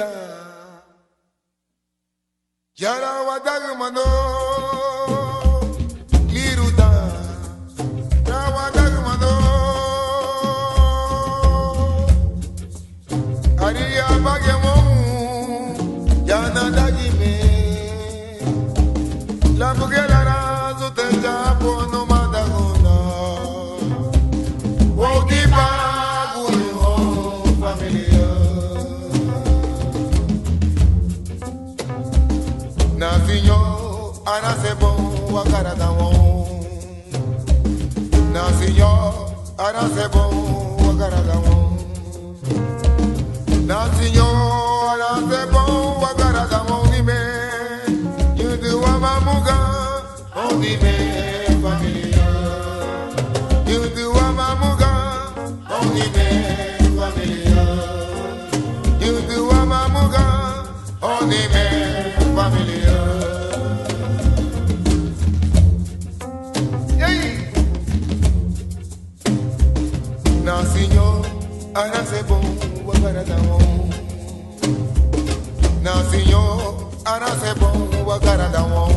Yara wadagmano liruda rawadagmano ariya bagemo yana dagime la bugela razu tenja pono madagona ogiba guyo familia Nasinyo arasebo wakaradamo Nasinyo arasebo wakaradamo Nasinyo arasebo wakaradamo Nime Yudu wamamuga Onime familia Yudu wamamuga Onime familia Yudu wamamuga Onime familia Nasinyo arasebo wakaradamo Nasinyo arasebo wakaradamo